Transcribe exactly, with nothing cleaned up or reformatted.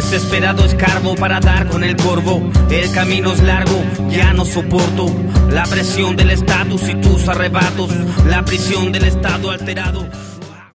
Desesperado escarbo para dar con el corvo. El camino es largo, ya no soporto la presión del estatus y tus arrebatos, la prisión del estado alterado.